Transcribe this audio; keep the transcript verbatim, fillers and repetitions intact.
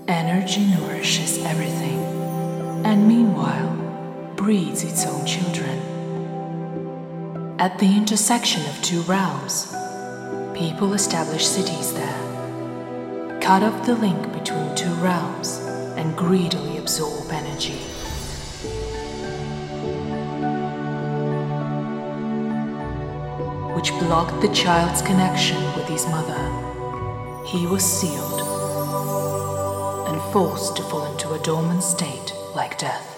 Energy nourishes everything, and meanwhile breeds its own children. At the intersection of two realms, people establish cities there, cut off the link between two realms, and greedily absorb energy. Which blocked the child's connection with his mother. He was sealed and forced to fall into a dormant state like death.